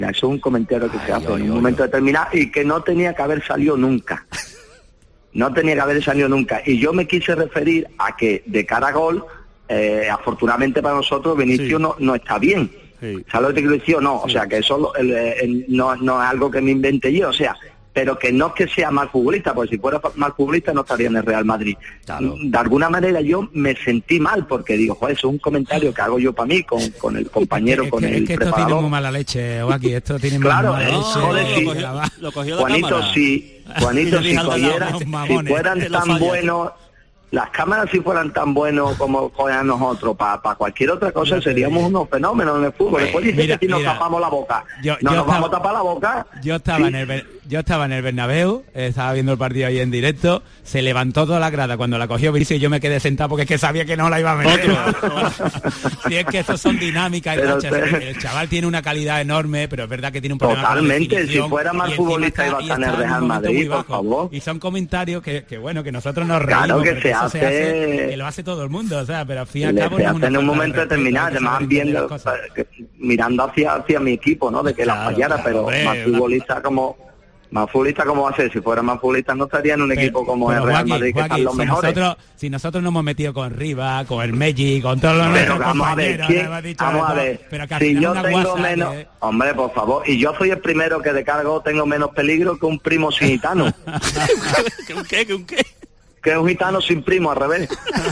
Eso es un comentario que se hace en un momento determinado y que no tenía que haber salido nunca. No tenía que haber salido nunca. Y yo me quise referir a que de cara a gol, afortunadamente para nosotros, Vinicius no está bien. Sí. ¿Sabes lo que te quiero decir o no? Sí. O sea, que eso no es algo que me inventé yo, o sea, pero que no es que sea mal futbolista, porque si fuera mal futbolista no estaría en el Real Madrid. Claro. De alguna manera yo me sentí mal, porque digo, joder, eso es un comentario que hago yo para mí, con el compañero, con el que preparador. Esto tiene muy mala leche, Joaquín, esto tiene muy mala leche. Joder, sí. Lo cogió Juanito, si fueran tan buenos... Las cámaras si fueran tan buenos como juegan nosotros, para cualquier otra cosa seríamos unos fenómenos en el fútbol. Después dice que si nos tapamos la boca. Nos vamos a tapar la boca. Yo estaba en el Bernabéu, estaba viendo el partido ahí en directo, se levantó toda la grada cuando la cogió Vinicius y yo me quedé sentado porque es que sabía que no la iba a meter. Si es que eso son dinámicas. El chaval tiene una calidad enorme, pero es verdad que tiene un problema. Totalmente, si fuera más futbolista iba a estar en el Real Madrid, por favor. Y son comentarios que bueno, que nosotros nos Claro reímos. que que lo hace todo el mundo, o sea, pero al fin y al cabo se hace en un momento determinado, además viendo, mirando hacia mi equipo, ¿no? De que la fallara, pero más futbolista como va a ser, si fuera más futbolista no estaría en un equipo como el Real Madrid, que están los mejores. Si nosotros nos hemos metido con Riva, con el Meji, con todos los nuestros compañeros, vamos a ver, pero que si yo tengo menos, hombre, por favor, y yo soy el primero que de cargo tengo menos peligro que un primo sin gitano. ¿Que un qué? Que es un gitano sin primo, al revés.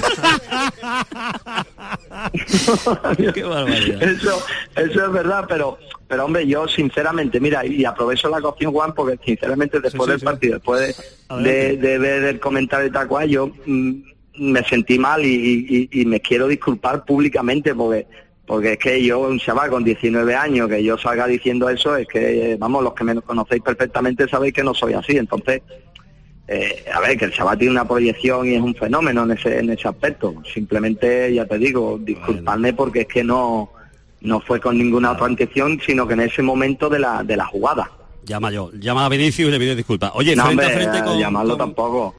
Qué barbaridad. Eso es verdad, pero hombre, yo sinceramente, mira, y aprovecho la ocasión, Juan, porque sinceramente después del partido, después de ver el comentario y tal cual, yo me sentí mal y me quiero disculpar públicamente porque es que yo, un chaval con 19 años, que yo salga diciendo eso, es que, vamos, los que me conocéis perfectamente sabéis que no soy así, entonces... a ver, que el chaval tiene una proyección y es un fenómeno en ese aspecto. Simplemente, ya te digo, disculpadme porque es que no fue con ninguna otra intención, sino que en ese momento de la jugada. Llama a Vinicius y le pido disculpas. Oye, no, frente con... llamarlo tampoco.